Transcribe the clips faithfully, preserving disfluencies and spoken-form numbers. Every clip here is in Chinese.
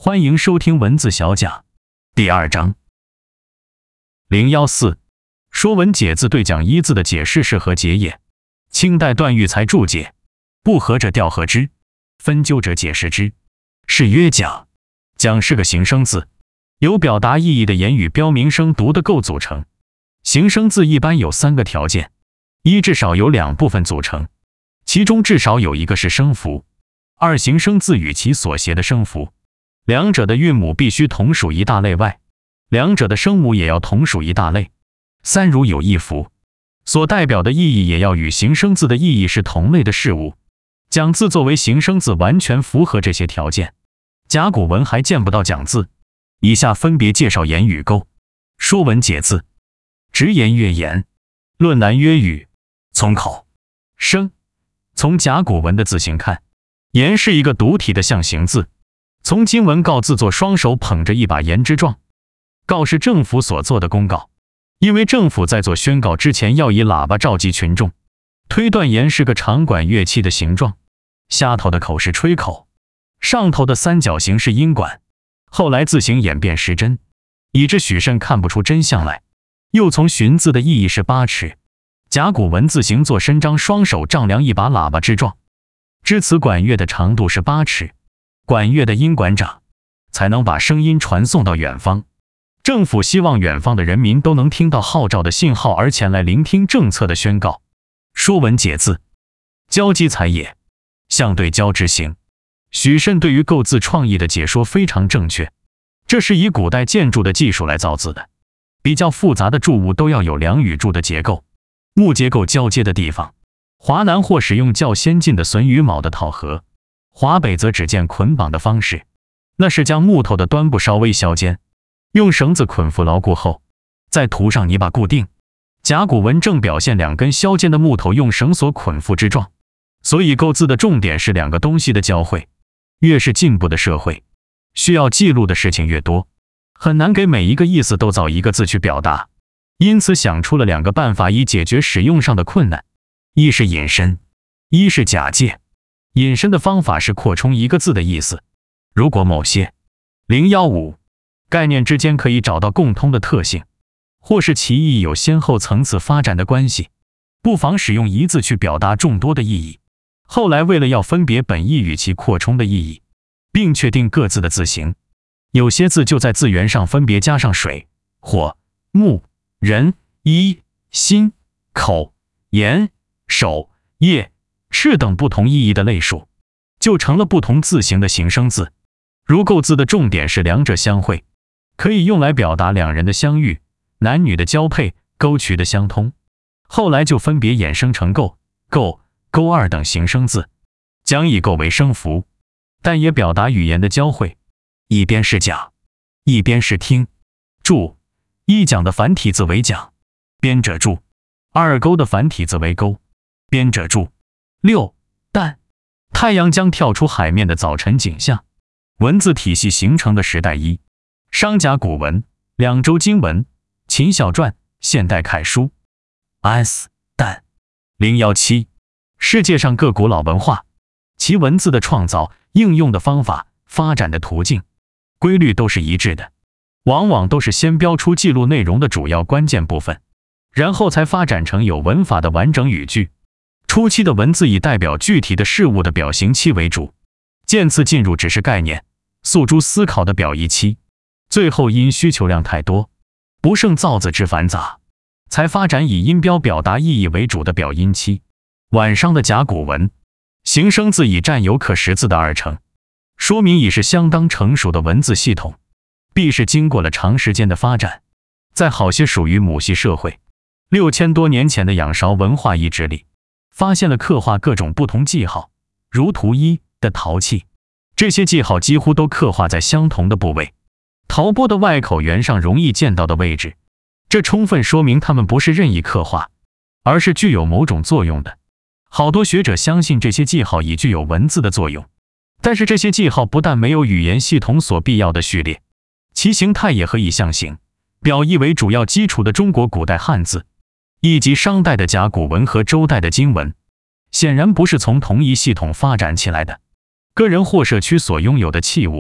欢迎收听文字小讲第二章零一四说文解字对讲一字的解释是合解也。清代段玉裁注解：不合者调和之，分纠者解释之，是曰讲。讲是个形声字，由表达意义的言语标明声读的构组成。形声字一般有三个条件：一、至少由两部分组成，其中至少有一个是声符；二、形声字与其所谐的声符，两者的韵母必须同属一大类外，两者的声母也要同属一大类；三、如有一符，所代表的意义也要与形声字的意义是同类的事物。讲字作为形声字完全符合这些条件，甲骨文还见不到讲字。以下分别介绍言语构。说文解字：直言曰言，论难曰语。从口声，从甲骨文的字形看，言是一个独体的象形字。从经文告字作双手捧着一把言之状，告是政府所做的公告，因为政府在做宣告之前要以喇叭召集群众。推断言是个长管乐器的形状，下头的口是吹口，上头的三角形是音管。后来字形演变失真，以致许慎看不出真相来。又从寻字的意义是八尺，甲骨文字形作伸张双手丈量一把喇叭之状，知此管乐的长度是八尺，管乐的音管长，才能把声音传送到远方。政府希望远方的人民都能听到号召的信号而前来聆听政策的宣告。说文解字：交击裁也，相对交之形。许慎对于构字创意的解说非常正确，这是以古代建筑的技术来造字的。比较复杂的筑物都要有梁与柱的结构，木结构交接的地方，华南或使用较先进的榫与铆的套合，华北则只见捆绑的方式，那是将木头的端部稍微削尖，用绳子捆缚牢固后，再涂上泥巴固定。甲骨文正表现两根削尖的木头用绳索捆缚之状，所以构字的重点是两个东西的交汇。越是进步的社会，需要记录的事情越多，很难给每一个意思都造一个字去表达，因此想出了两个办法以解决使用上的困难：一是引申，一是假借。引申的方法是扩充一个字的意思，如果某些零一五概念之间可以找到共通的特性，或是其意义有先后层次发展的关系，不妨使用一字去表达众多的意义。后来为了要分别本意与其扩充的意义，并确定各字的字形，有些字就在字源上分别加上水、火、木、人、衣、心、口、言、手、业、翅等不同意义的类数，就成了不同字形的形声字。如构字的重点是两者相会，可以用来表达两人的相遇、男女的交配、沟渠的相通。后来就分别衍生成构、构、勾二等形声字，将以构为声符，但也表达语言的交汇。一边是讲，一边是听。注：一讲的繁体字为讲，编者注；二勾的繁体字为勾，编者注。六、旦，太阳将跳出海面的早晨景象。文字体系形成的时代一、商甲骨文、两周经文、秦小篆、现代楷书。S、旦。零一七，世界上各古老文化，其文字的创造、应用的方法、发展的途径、规律都是一致的，往往都是先标出记录内容的主要关键部分，然后才发展成有文法的完整语句。初期的文字以代表具体的事物的表形期为主，渐次进入只是概念、诉诸思考的表意期，最后因需求量太多，不胜造字之繁杂，才发展以音标表达意义为主的表音期。晚商的甲骨文，形声字已占有可识字的二成，说明已是相当成熟的文字系统，必是经过了长时间的发展。在好些属于母系社会六千多年前的仰韶文化遗址里，发现了刻画各种不同记号，如图一的陶器，这些记号几乎都刻画在相同的部位，陶钵的外口缘上容易见到的位置，这充分说明它们不是任意刻画，而是具有某种作用的。好多学者相信这些记号已具有文字的作用，但是这些记号不但没有语言系统所必要的序列，其形态也和以象形、表意为主要基础的中国古代汉字，以及商代的甲骨文和周代的金文，显然不是从同一系统发展起来的。个人或社区所拥有的器物、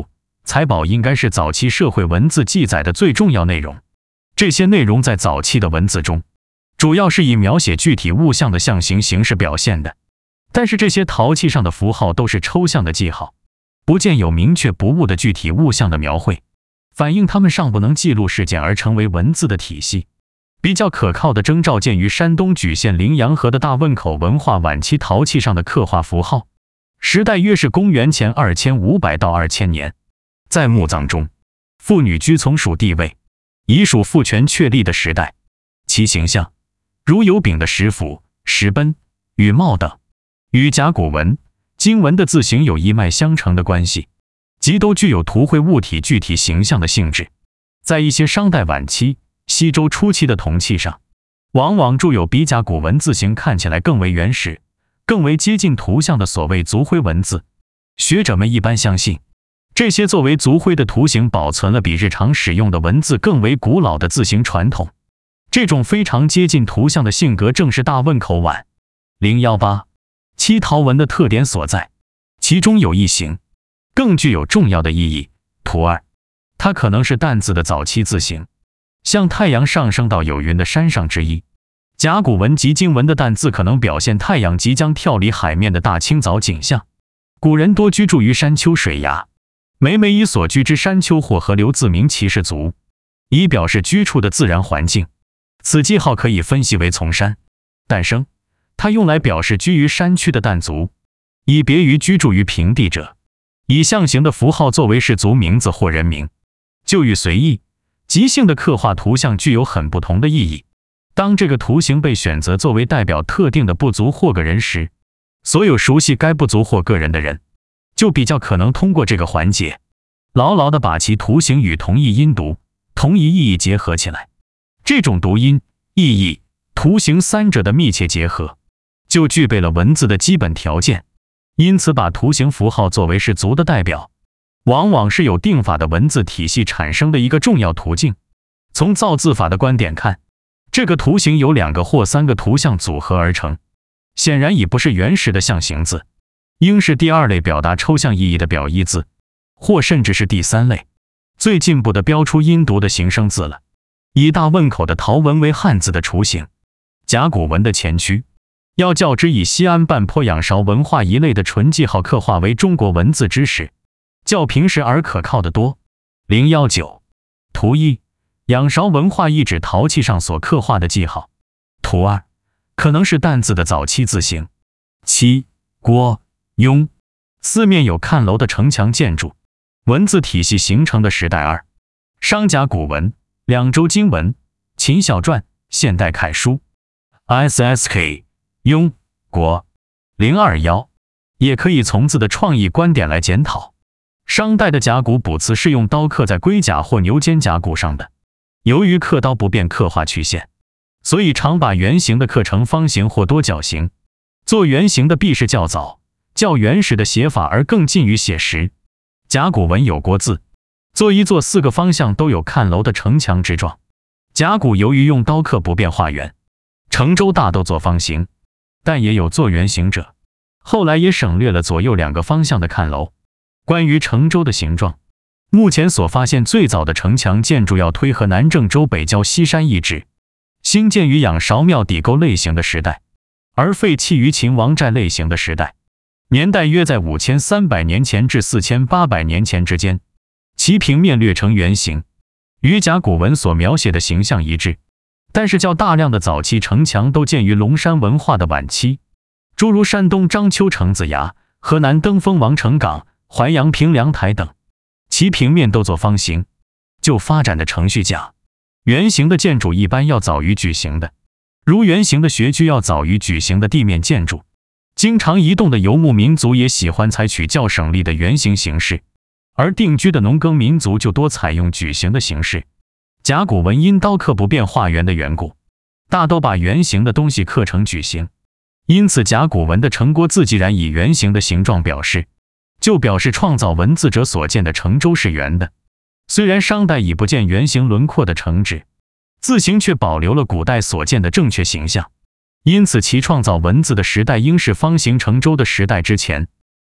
财宝应该是早期社会文字记载的最重要内容。这些内容在早期的文字中，主要是以描写具体物象的象形形式表现的。但是这些陶器上的符号都是抽象的记号，不见有明确不误的具体物象的描绘，反映它们尚不能记录事件而成为文字的体系。比较可靠的征兆见于山东莒县羚羊河的大汶口文化晚期陶器上的刻画符号，时代约是公元前二千五百到二千年。在墓葬中，妇女居从属地位，以属父权确立的时代，其形象如有柄的石斧、石奔、羽帽等，与甲骨文、金文的字形有一脉相承的关系，即都具有图绘物体具体形象的性质。在一些商代晚期、西周初期的铜器上，往往铸有比甲骨文字形看起来更为原始、更为接近图像的所谓族徽文字。学者们一般相信，这些作为族徽的图形保存了比日常使用的文字更为古老的字形传统。这种非常接近图像的性格，正是大汶口晚零一八期陶文的特点所在。其中有一形更具有重要的意义，图二，它可能是旦字的早期字形，像太阳上升到有云的山上之意。甲骨文及金文的旦字可能表现太阳即将跳离海面的大清早景象。古人多居住于山丘水崖，每每以所居之山丘或河流自名其氏族，以表示居处的自然环境。此记号可以分析为从山诞生，它用来表示居于山区的旦族，以别于居住于平地者。以象形的符号作为氏族名字或人名，就与随意即兴的刻画图像具有很不同的意义。当这个图形被选择作为代表特定的部族或个人时，所有熟悉该部族或个人的人，就比较可能通过这个环节，牢牢地把其图形与同一音读、同一意义结合起来。这种读音、意义、图形三者的密切结合，就具备了文字的基本条件。因此，把图形符号作为氏族的代表，往往是有定法的文字体系产生的一个重要途径。从造字法的观点看，这个图形由两个或三个图像组合而成，显然已不是原始的象形字，应是第二类表达抽象意义的表意字，或甚至是第三类最进步的标出音读的形声字了。以大汶口的陶文为汉字的雏形，甲骨文的前驱，要较之以西安半坡仰韶文化一类的纯记号刻画为中国文字之时，较平实而可靠得多。零一九图一，仰韶文化意指陶器上所刻画的记号。图二，可能是旦字的早期字形。七，郭、雍，四面有看楼的城墙建筑，文字体系形成的时代。二，商甲骨文、两周经文、秦小篆、现代楷书。S S K 雍、国。零二一，也可以从字的创意观点来检讨。商代的甲骨卜辞是用刀刻在龟甲或牛肩胛骨上的，由于刻刀不便刻画曲线，所以常把圆形的刻成方形或多角形。做圆形的必是较早、较原始的写法，而更近于写实。甲骨文有国字，做一座四个方向都有看楼的城墙之状。甲骨由于用刀刻不便画圆，成周大都做方形，但也有做圆形者。后来也省略了左右两个方向的看楼。关于成周的形状，目前所发现最早的城墙建筑要推河南郑州北郊西山遗址，兴建于仰韶庙底沟类型的时代，而废弃于秦王寨类型的时代，年代约在五千三百年前至四千八百年前之间。其平面略呈圆形，与甲骨文所描写的形象一致。但是较大量的早期城墙都建于龙山文化的晚期，诸如山东章丘城子崖、河南登封王城岗、淮阳平凉台等，其平面都做方形。就发展的程序讲，圆形的建筑一般要早于矩形的，如圆形的学居要早于矩形的地面建筑。经常移动的游牧民族也喜欢采取较省力的圆形形式，而定居的农耕民族就多采用矩形的形式。甲骨文因刀刻不便画圆的缘故，大都把圆形的东西刻成矩形，因此甲骨文的成郭字既然以圆形的形状表示，就表示创造文字者所见的成周是圆的。虽然商代已不见圆形轮廓的成纸，字形却保留了古代所见的正确形象，因此其创造文字的时代应是方形成周的时代之前。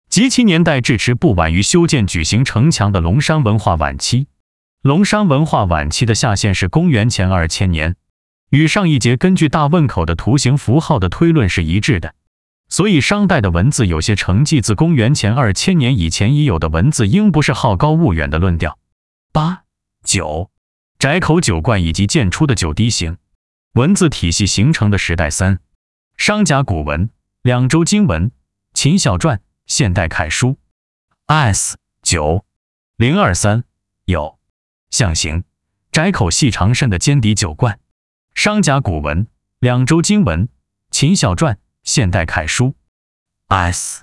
及其年代至迟不晚于修建举行城墙的龙山文化晚期。龙山文化晚期的下限是公元前二千年，与上一节根据大汶口的图形符号的推论是一致的。所以商代的文字有些承继自公元前二千年以前已有的文字，应不是好高骛远的论调。八、九，窄口九冠以及渐出的九滴形文字体系形成的时代。三、商甲骨文、两周经文、秦小篆、现代楷书。S 九零二三有象形窄口细长深的尖底九冠。商甲骨文、两周经文、秦小篆、现代楷书。S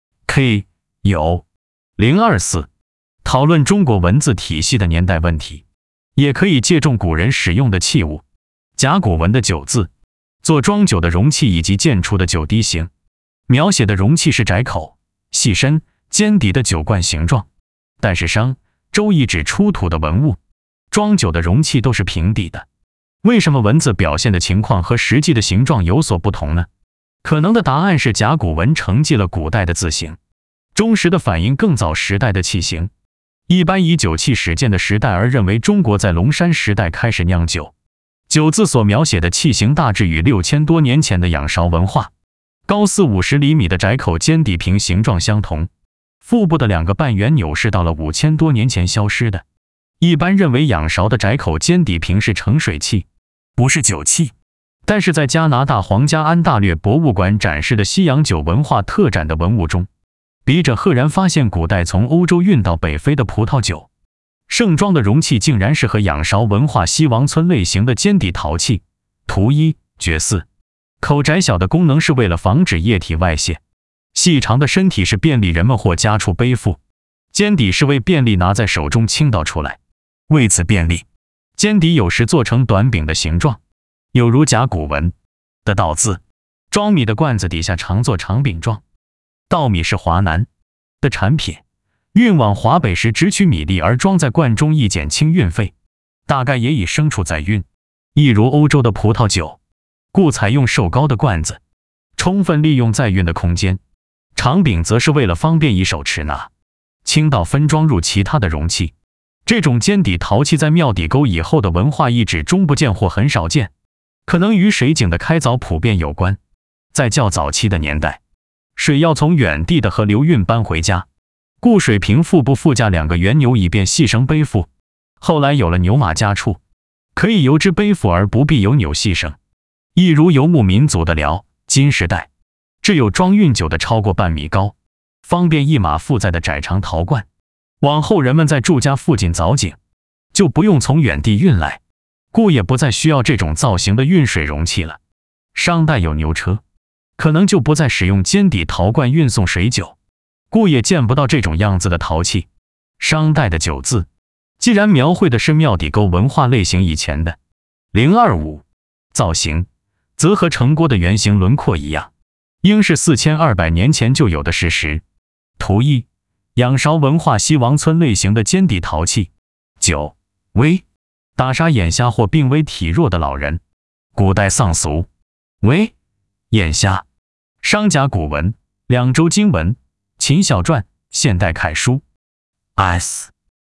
K 有零二四讨论中国文字体系的年代问题，也可以借重古人使用的器物。甲骨文的九字做装酒的容器以及渐出的九滴形，描写的容器是窄口、细深、尖底的酒罐形状。但是商、周易指出土的文物装酒的容器都是平底的，为什么文字表现的情况和实际的形状有所不同呢？可能的答案是甲骨文承继了古代的字形，忠实的反映更早时代的器形，一般以酒器始建的时代而认为中国在龙山时代开始酿酒。九字所描写的器形大致与六千多年前的仰韶文化高四五十厘米的窄口尖底瓶形状相同，腹部的两个半圆钮是到了五千多年前消失的。一般认为仰韶的窄口尖底瓶是盛水器，不是酒器。但是在加拿大皇家安大略博物馆展示的西洋酒文化特展的文物中，笔者赫然发现古代从欧洲运到北非的葡萄酒盛装的容器竟然是和仰韶文化西王村类型的尖底陶器。图一掘四，口窄小的功能是为了防止液体外泄，细长的身体是便利人们或家畜背负，尖底是为便利拿在手中倾倒出来。为此便利，尖底有时做成短柄的形状，有如甲骨文的稻字，装米的罐子底下常做长柄状。稻米是华南的产品，运往华北时只取米粒而装在罐中，以减轻运费，大概也以牲畜载运，亦如欧洲的葡萄酒，故采用瘦高的罐子，充分利用载运的空间。长柄则是为了方便以手持拿，倾倒分装入其他的容器。这种尖底陶器在庙底沟以后的文化遗址中不见或很少见，可能与水井的开凿普遍有关。在较早期的年代，水要从远地的河流运搬回家，故水瓶腹部附加两个圆钮以便细绳背负。后来有了牛马家畜，可以由之背负而不必有钮细绳。亦如游牧民族的辽、金时代，制有装运酒的超过半米高，方便一马负载的窄长陶罐。往后人们在住家附近凿井，就不用从远地运来，故也不再需要这种造型的运水容器了。商代有牛车，可能就不再使用尖底陶罐运送水酒，故也见不到这种样子的陶器。商代的酒字，既然描绘的是庙底沟文化类型以前的零二五造型，则和城郭的圆形轮廓一样，应是四千二百年前就有的事实。图一，仰韶文化西王村类型的尖底陶器。九、危，打杀眼瞎或病危体弱的老人。古代丧俗。危，眼瞎。商甲骨文、两周经文、秦小篆、现代楷书。S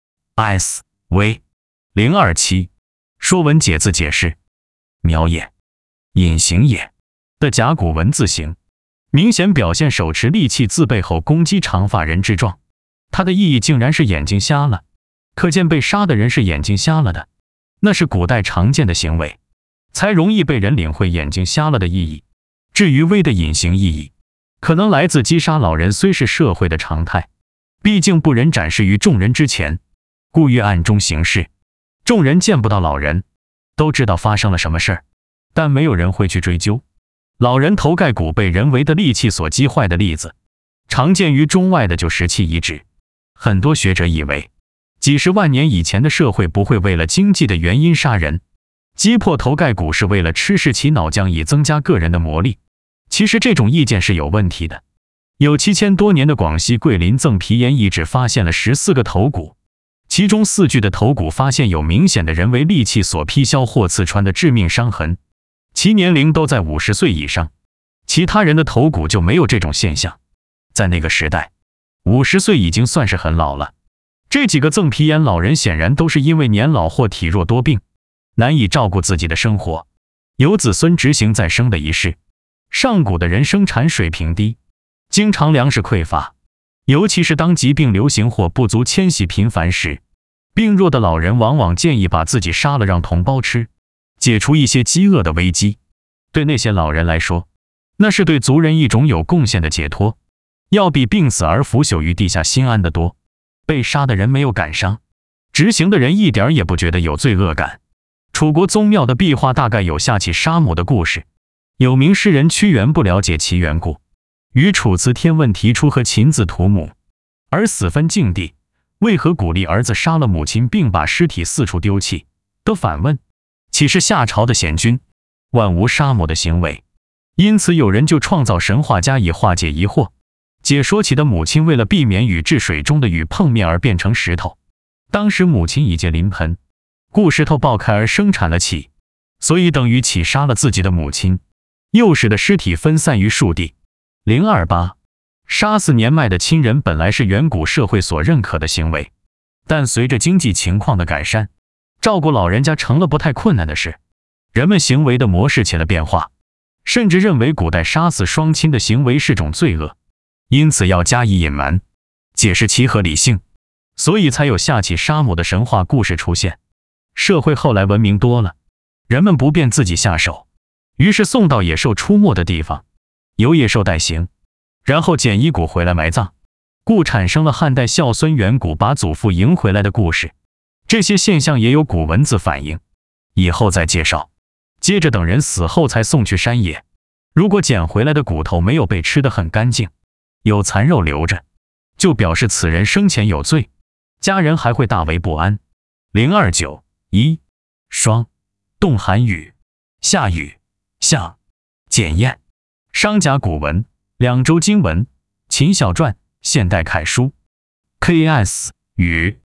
S 危零二七，说文解字解释：描也、隐形也的甲骨文字形，明显表现手持利器自背后攻击长发人之状。它的意义竟然是眼睛瞎了，可见被杀的人是眼睛瞎了的，那是古代常见的行为，才容易被人领会眼睛瞎了的意义。至于危的隐形意义，可能来自击杀老人虽是社会的常态，毕竟不忍展示于众人之前，故欲暗中行事。众人见不到老人，都知道发生了什么事儿，但没有人会去追究。老人头盖骨被人为的利器所击坏的例子，常见于中外的旧石器遗址。很多学者以为，几十万年以前的社会不会为了经济的原因杀人，击破头盖骨是为了吃食其脑浆以增加个人的魔力。其实这种意见是有问题的。有七千多年的广西桂林赠皮岩遗址发现了十四个头骨，其中四具的头骨发现有明显的人为利器所劈削或刺穿的致命伤痕，其年龄都在五十岁以上。其他人的头骨就没有这种现象。在那个时代， 五十岁已经算是很老了。这几个赠皮眼老人显然都是因为年老或体弱多病，难以照顾自己的生活，有子孙执行再生的仪式。上古的人生产水平低，经常粮食匮乏，尤其是当疾病流行或部族迁徙频繁时，病弱的老人往往建议把自己杀了让同胞吃，解除一些饥饿的危机。对那些老人来说，那是对族人一种有贡献的解脱，要比病死而腐朽于地下心安得多。被杀的人没有感伤，执行的人一点也不觉得有罪恶感。楚国宗庙的壁画大概有下起杀母的故事，有名诗人屈原不了解其缘故，于《楚辞天问》提出和秦子屠母，而死分境地，为何鼓励儿子杀了母亲并把尸体四处丢弃的反问，岂是夏朝的贤君万无杀母的行为？因此有人就创造神话加以化解疑惑，解说起的母亲为了避免与至水中的雨碰面而变成石头，当时母亲已结临盆，故石头爆开而生产了启，所以等于启杀了自己的母亲，又使得尸体分散于数地。零二八，杀死年迈的亲人本来是远古社会所认可的行为，但随着经济情况的改善，照顾老人家成了不太困难的事，人们行为的模式起了变化，甚至认为古代杀死双亲的行为是种罪恶，因此要加以隐瞒，解释其合理性，所以才有下起杀母的神话故事出现。社会后来文明多了，人们不便自己下手，于是送到野兽出没的地方，由野兽代行，然后捡遗骨回来埋葬，故产生了汉代孝孙远古把祖父迎回来的故事。这些现象也有古文字反映，以后再介绍。接着等人死后才送去山野，如果捡回来的骨头没有被吃得很干净，有残肉留着，就表示此人生前有罪，家人还会大为不安。零二九一，霜，冻寒雨，下雨，象，检验。商甲古文，两周经文，秦小传，现代楷书。K S 雨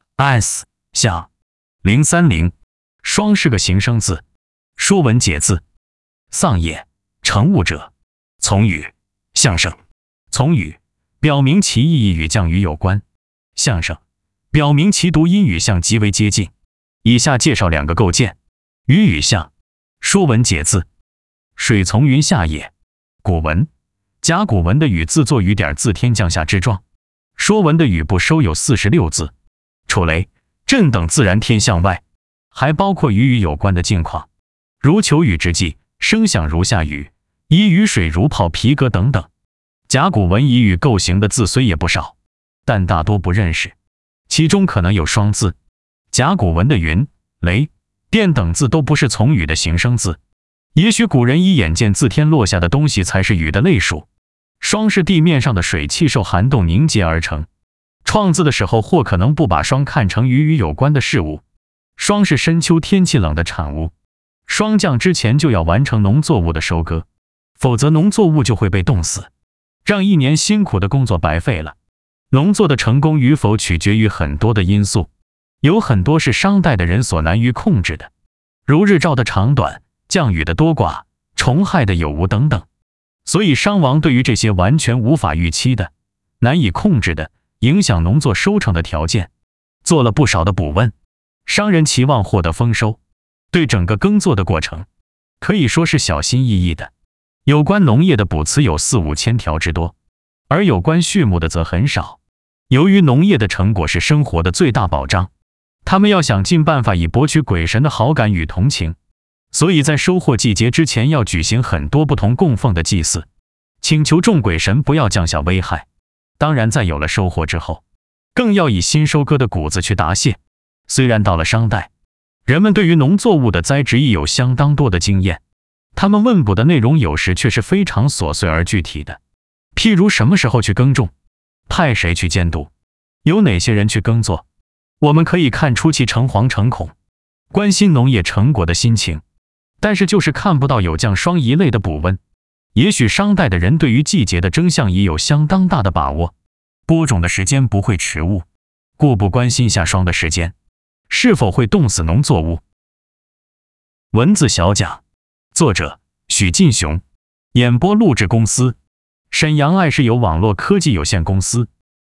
S 象。零三零，霜是个形声字，说文解字，丧也，成物者，从雨，象声。从雨表明其意义与降雨有关，象声表明其读音与象极为接近。以下介绍两个构件。雨与象，说文解字，水从云下也。古文，甲骨文的雨字作雨点自天降下之状，说文的雨部收有四十六字，除雷、震等自然天象外，还包括与雨有关的境况，如求雨之际，声响如下雨，以雨水如泡皮革等等。甲骨文以雨构形的字虽也不少，但大多不认识，其中可能有霜字。甲骨文的云、雷、电等字都不是从雨的形声字，也许古人以眼见自天落下的东西才是雨的类属。霜是地面上的水汽受寒冻凝结而成，创字的时候或可能不把霜看成与雨有关的事物。霜是深秋天气冷的产物，霜降之前就要完成农作物的收割，否则农作物就会被冻死，让一年辛苦的工作白费了。农作的成功与否取决于很多的因素，有很多是商代的人所难于控制的，如日照的长短、降雨的多寡、虫害的有无等等。所以商王对于这些完全无法预期的、难以控制的、影响农作收成的条件，做了不少的卜问。商人期望获得丰收，对整个耕作的过程可以说是小心翼翼的。有关农业的卜辞有四五千条之多，而有关畜牧的则很少。由于农业的成果是生活的最大保障，他们要想尽办法以博取鬼神的好感与同情，所以在收获季节之前要举行很多不同供奉的祭祀，请求众鬼神不要降下危害。当然在有了收获之后，更要以新收割的谷子去答谢。虽然到了商代，人们对于农作物的栽植亦有相当多的经验，他们问卜的内容有时却是非常琐碎而具体的，譬如什么时候去耕种，派谁去监督，有哪些人去耕作，我们可以看出其诚惶诚恐，关心农业成果的心情，但是就是看不到有降霜一类的卜问。也许商代的人对于季节的征象已有相当大的把握，播种的时间不会迟误，故不关心下霜的时间是否会冻死农作物。文字小讲，作者许进雄，演播录制公司沈阳爱视友网络科技有限公司。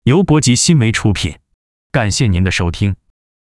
由博吉新媒出品，感谢您的收听。